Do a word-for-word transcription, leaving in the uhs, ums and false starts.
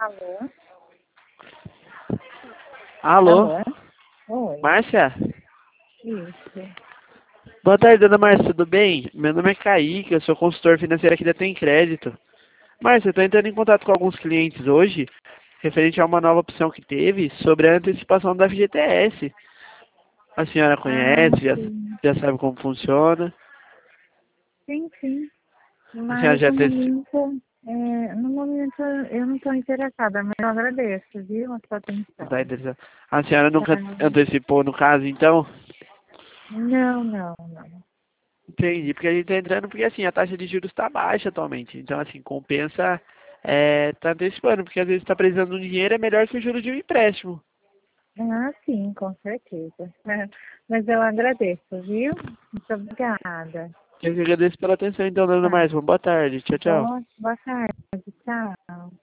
Alô? Alô? Alô? Oi. Márcia? Isso. Boa tarde, dona Márcia, tudo bem? Meu nome é Kaique, eu sou consultor financeiro aqui da Tem Crédito. Márcia, eu estou entrando em contato com alguns clientes hoje, referente a uma nova opção que teve sobre a antecipação da F G T S. A senhora Ah, conhece, já, sim. já sabe como funciona? Sim, sim. A senhora Mas já no teve... momento, é, no momento eu não estou interessada, mas eu agradeço, viu, a sua Tá atenção. interessado. A senhora Tá. nunca antecipou no caso, então? Não, não, não. Entendi, porque a gente está entrando porque assim, a taxa de juros está baixa atualmente. Então, assim, compensa é, tá antecipando, porque às vezes está precisando de um dinheiro, é melhor que o juros de um empréstimo. Ah, sim, com certeza. É, mas eu agradeço, viu? Muito obrigada. Eu que agradeço pela atenção, então, dona Tá. Márcia. Boa tarde. Tchau, tchau. Boa, boa tarde. Tchau.